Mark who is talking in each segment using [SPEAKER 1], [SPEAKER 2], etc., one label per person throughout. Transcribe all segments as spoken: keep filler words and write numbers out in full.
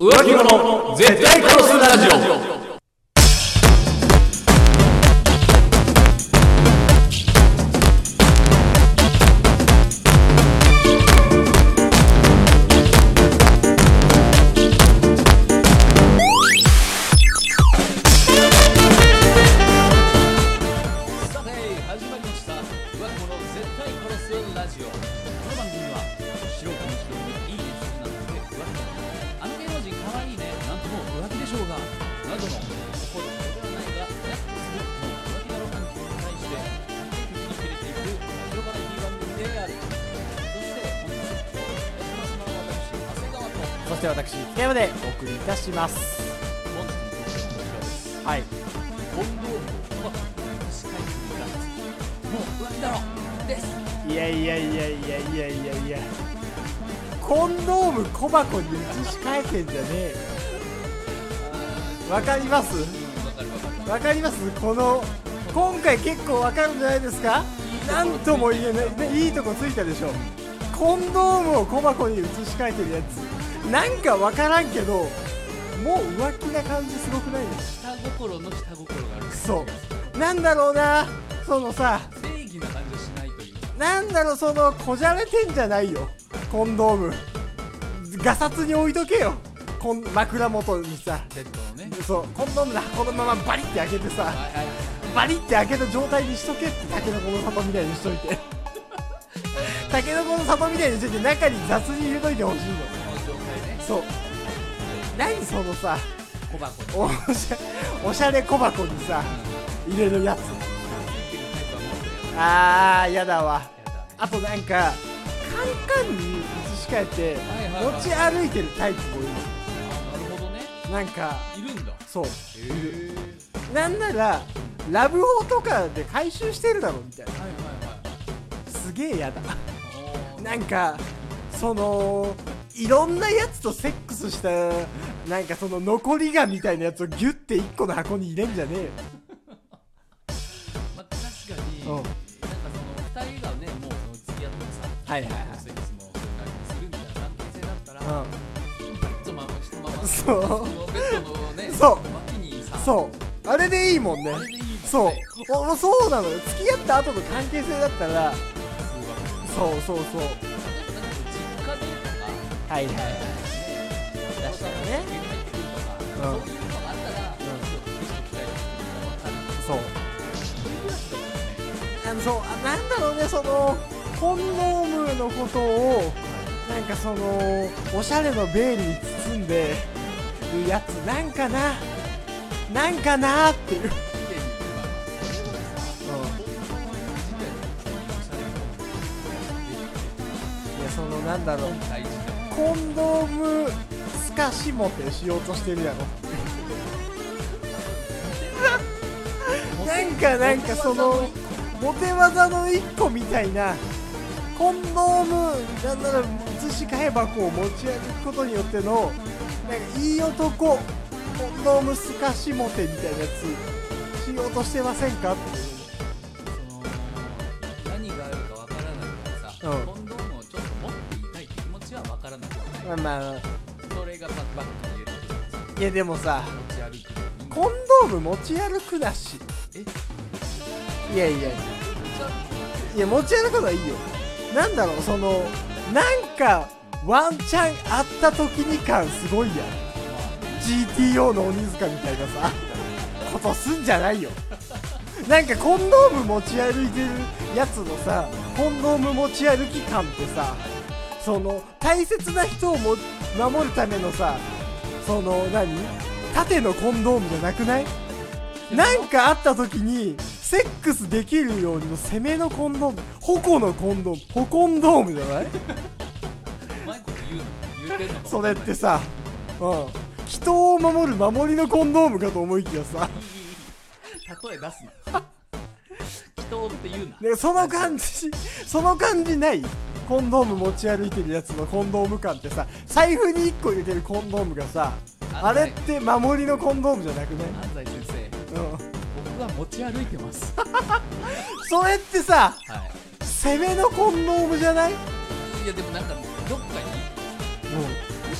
[SPEAKER 1] 浮気者絶対殺すラジオ。
[SPEAKER 2] そして私、北山でお送りいたします。
[SPEAKER 1] 本日の特集はこちらです。
[SPEAKER 2] はい。
[SPEAKER 1] コンドームをうまく使いすぎたもう浮気だろです。
[SPEAKER 2] いやいやいやいやいやいやいや、コンドーム小箱に移し替えてんじゃねえ。わかります？
[SPEAKER 1] わかるわかる
[SPEAKER 2] わかります？この今回結構わかるんじゃないですか？なんとも言えないで、いいとこついたでしょ。コンドームを小箱に移し替えてるやつ、なんかわからんけど、もう浮気な感じすごくないです？
[SPEAKER 1] 下心の下心がある。
[SPEAKER 2] そうなんだろうな、そのさ、
[SPEAKER 1] 正義な感じはしないというか、
[SPEAKER 2] なんだろう、そのこじゃれてんじゃないよ。コンドームガサツに置いとけよ、こん枕元にさ。
[SPEAKER 1] ベッドのね。
[SPEAKER 2] そう、コンドームだ、このままバリって開けてさ、
[SPEAKER 1] はいはいはい、
[SPEAKER 2] バリって開けた状態にしとけって、タケノコの里みたいにしといてタケノコの里みたいにしといて、中に雑に入れといてほしいの。
[SPEAKER 1] この状態ね。
[SPEAKER 2] そう、何そのさ、
[SPEAKER 1] 小箱に
[SPEAKER 2] おしゃおしゃれ小箱にさ、入れるやつ。あー、やだわ。あとなんかカンカンに移し替えて持ち歩いてるタイプもいる。
[SPEAKER 1] あ、なるほどね。
[SPEAKER 2] なんか
[SPEAKER 1] いるんだ。
[SPEAKER 2] そう、
[SPEAKER 1] へえ。
[SPEAKER 2] なんならラブホとかで回収してるだろみたいな。
[SPEAKER 1] はいはいはい。
[SPEAKER 2] すげえやだ。
[SPEAKER 1] おー、
[SPEAKER 2] なんかそのいろんなやつとセックスしたなんかその残りがみたいなやつをギュッていっこの箱に入れんじゃねえよ。
[SPEAKER 1] まあ、確かに、
[SPEAKER 2] うん、
[SPEAKER 1] なんかそのふたりがね、もうその付き合ってさ、
[SPEAKER 2] はいはいはい、
[SPEAKER 1] セックスもそれなりにするみたいな関係性だったら、
[SPEAKER 2] う
[SPEAKER 1] ベッドまましたまま、
[SPEAKER 2] そう
[SPEAKER 1] そのベッドのね、
[SPEAKER 2] そう
[SPEAKER 1] 脇にさ、
[SPEAKER 2] ん、そうあれでいいもんね。
[SPEAKER 1] あれでいいもんね。
[SPEAKER 2] そう、おそうなのよ。付き合った後の関係性だったら、そうそうそう、
[SPEAKER 1] 実家でとか、
[SPEAKER 2] はいはいはい、
[SPEAKER 1] 確かにね、家に入ってくるとか、
[SPEAKER 2] うん、
[SPEAKER 1] そういうのがあったら、ちょっと消しておきたいっていうのが分かる。
[SPEAKER 2] そう、あのそう、あ、なんだろうね、そのコンドームのことをなんかそのおしゃれのベールに包んでるやつ、なんかな、なんかなーっていう。いや、そのなんだろう、コンドームすかしもてしようとしてるやろなんかなんかそのモテ技の一個みたいな、コンドームなんなら移し替え箱を持ち歩くことによってのなんかいい男コンドームすかしもてみたいなやつしようとしてませんかっていう。
[SPEAKER 1] その何があるかわからないからさ、
[SPEAKER 2] うん、
[SPEAKER 1] コンドームをちょっと持っていたいって気持ちはわからなくはない。
[SPEAKER 2] まあまあ、
[SPEAKER 1] それがバックバックに言えるっていう。
[SPEAKER 2] いやでもさ、
[SPEAKER 1] 持ち歩いてるのに
[SPEAKER 2] コンドーム持ち歩くだし、
[SPEAKER 1] え、
[SPEAKER 2] いやいやいや、持ち歩くのはいいよ。なんだろう、そのなんかワンチャンあった時に感すごいやん。 ジーティーオー の鬼塚みたいなさことすんじゃないよ。なんかコンドーム持ち歩いてるやつのさ、コンドーム持ち歩き感ってさ、その大切な人をも守るためのさ、その何、縦のコンドームじゃなくない？なんかあった時にセックスできるようにの攻めのコンドーム、矛のコンドーム、ホコンドームじゃない？
[SPEAKER 1] うまいこと言うの言うてんのか
[SPEAKER 2] それってさ、うん、人を守る守りのコンドームかと思いきやさ、
[SPEAKER 1] 例え出すな人って言うな。
[SPEAKER 2] ね、その感じその感じない？コンドーム持ち歩いてるやつのコンドーム感ってさ、財布にいっこ入れてるコンドームがさ、あれって守りのコンドームじゃなくね？
[SPEAKER 1] 安西先生、
[SPEAKER 2] うん、
[SPEAKER 1] 僕は持ち歩いてます
[SPEAKER 2] それってさ、
[SPEAKER 1] はい、
[SPEAKER 2] 攻めのコンドームじゃない？
[SPEAKER 1] いやでもなんかどっかに
[SPEAKER 2] うん、
[SPEAKER 1] 隠し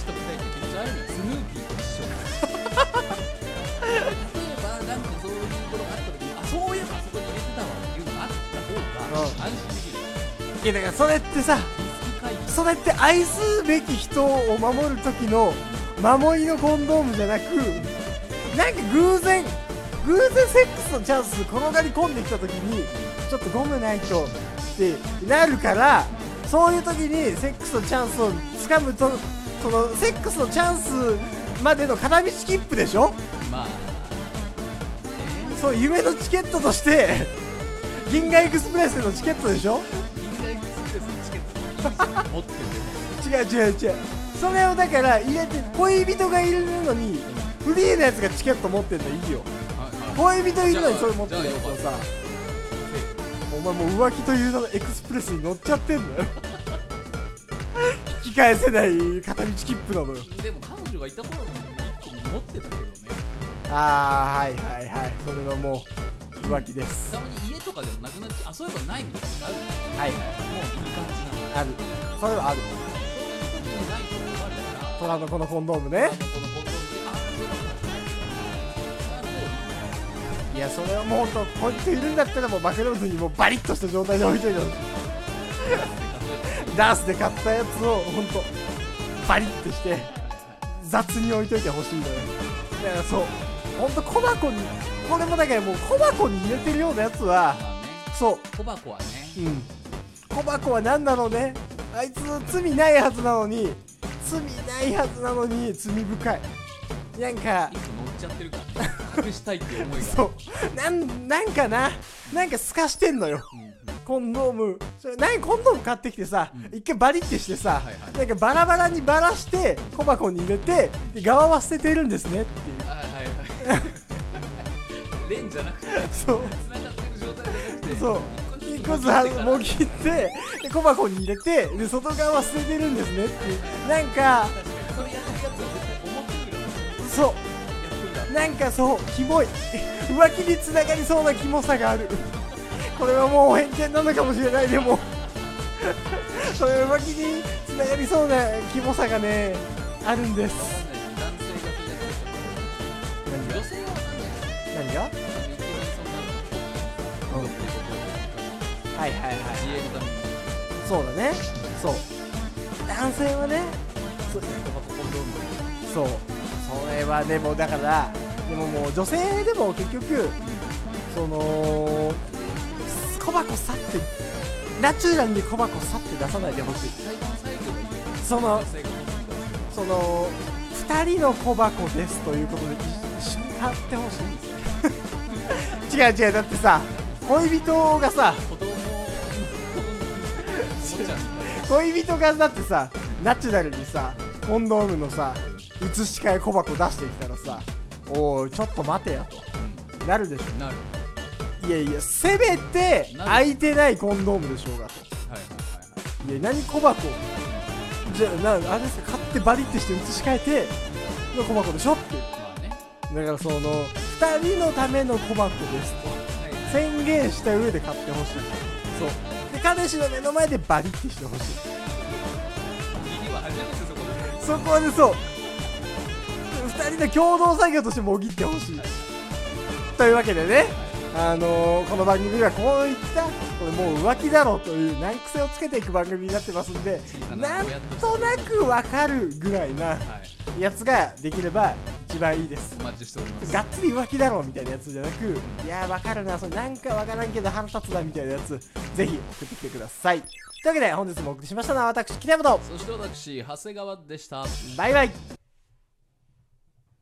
[SPEAKER 1] とかいって気持ち悪いのよ。スヌーピーと一緒例えばなんかそういうことがあった時に、あ、そういえばあそこに入れてたわっていうのがあった方が安心できる。
[SPEAKER 2] いやだからそれってさ、
[SPEAKER 1] リスク回避。
[SPEAKER 2] それって愛すべき人を守る時の守りのコンドームじゃなく、なんか偶然偶然セックスのチャンス転がり込んできた時にちょっとゴムないとってなるから、そういう時にセックスのチャンスをつかむと、そのセックスのチャンスまでの片道切符でしょ。
[SPEAKER 1] まあ
[SPEAKER 2] そう夢のチケットとして銀河エクスプレスのチケットでしょ。
[SPEAKER 1] 銀河エクスプレスのチケット持ってて
[SPEAKER 2] 違う違う違う、それをだから入れて、恋人がいるのにフリーなやつがチケット持ってんのいいよ。恋人いるのにそれ持ってるやつはさ、お前もう浮気という名のエクスプレスに乗っちゃってんのよ引き返せない片道切符なのよ。
[SPEAKER 1] でも彼女がいた頃に一気に持ってたけどね。
[SPEAKER 2] ああはいはいはい、それはもう浮気です。
[SPEAKER 1] たまに家とかでもなくなっちゃう。あ、そういえばないみたいなのある。
[SPEAKER 2] はいはい、
[SPEAKER 1] もういい感じなの。
[SPEAKER 2] ある、それはある。
[SPEAKER 1] そういう時にないと困るから、
[SPEAKER 2] 虎の子のコンドームね。
[SPEAKER 1] このコンドームで、あ、そうだ
[SPEAKER 2] いやそれはもうほんと、こいついるんだったらもうマクローズにもうバリッとした状態で置いといてほしい。ダースで買ったやつをほんとバリッとして雑に置いといてほしいのよ。だからそう、ほんと小箱に、これもだからもう小箱に入れてるようなやつは、
[SPEAKER 1] まあね、
[SPEAKER 2] そう
[SPEAKER 1] 小箱はね、
[SPEAKER 2] うん小箱は何だろうね、あいつ罪ないはずなのに、罪ないはずなのに罪深い、なんか
[SPEAKER 1] 一個乗っちゃってるから隠したいっていう思いが。
[SPEAKER 2] そうなんなんかな、なんか透かしてんのよ、
[SPEAKER 1] うんうん、
[SPEAKER 2] コンドーム。それ何、コンドーム買ってきてさ、
[SPEAKER 1] うん、
[SPEAKER 2] 一回バリってしてさ、
[SPEAKER 1] はいはい、
[SPEAKER 2] なんかバラバラにバラして小箱に入れて、で側は捨ててるんですねっていう。
[SPEAKER 1] はいはいはいレンじゃなくて、
[SPEAKER 2] そう
[SPEAKER 1] 繋がってる状態じゃなくて、
[SPEAKER 2] そう一個ずつはもぎってで小箱に入れて、で外側は捨ててるんですねっていう、なんか
[SPEAKER 1] 確かにそれやってるやつは絶対思ってくるよね。
[SPEAKER 2] そう
[SPEAKER 1] やってるんだ。
[SPEAKER 2] なんかそうキモい浮気につながりそうなキモさがあるこれはもう偏見なのかもしれない。でもそれ浮気につながりそうなキモさがねあるんです。
[SPEAKER 1] わかんないです。男性がそうやってるから。女性はわかんないです。
[SPEAKER 2] 何が？
[SPEAKER 1] イケメンそんなの
[SPEAKER 2] うん
[SPEAKER 1] ってことを
[SPEAKER 2] はいはいはい、
[SPEAKER 1] 自衛のために
[SPEAKER 2] そうだね、そう男性はね、そ
[SPEAKER 1] 小箱コンドーム
[SPEAKER 2] そうそれはでもだから、でももう女性でも結局その小箱さってナチュラルに小箱さって出さないでほしい。
[SPEAKER 1] 最後の最後に
[SPEAKER 2] その
[SPEAKER 1] 最後の
[SPEAKER 2] そのふたりの小箱ですということで一緒に買ってほしいんですよ違う違う、だってさ恋人がさ
[SPEAKER 1] 子供のおもちゃみたいな。
[SPEAKER 2] 恋人がだってさナチュラルにさコンドームのさ移し替え小箱出してきたらさ、おいちょっと待てやとなるでし
[SPEAKER 1] なる。
[SPEAKER 2] ょ。いやいや、せめて開いてないコンドームでしょうがと。
[SPEAKER 1] はいはいはいはい。
[SPEAKER 2] いや何小箱じゃあ、なあれですか、買ってバリってして移し替えての小箱でしょって。
[SPEAKER 1] まあね。
[SPEAKER 2] だからそのふたりのための小箱ですと
[SPEAKER 1] はいはい。
[SPEAKER 2] 宣言した上で買ってほしい。そうで彼氏の目の前でバリってしてほしい。
[SPEAKER 1] ギリは初めてそこで。
[SPEAKER 2] そこでそうふたりの共同作業としてもぎってほしいというわけでね、あのー、この番組はこういったこれもう浮気だろうという難癖をつけていく番組になってますんで、なんとなくわかるぐらいな
[SPEAKER 1] はい。
[SPEAKER 2] やつができれば一番いいです。
[SPEAKER 1] お待ちしております。
[SPEAKER 2] がっつり浮気だろうみたいなやつじゃなく、いやーわかるな、それなんかわからんけど腹立つなみたいなやつぜひ送ってきてください。というわけで本日もお送りしましたのは私北山と、
[SPEAKER 1] そして私長谷川でした。
[SPEAKER 2] バイバイ。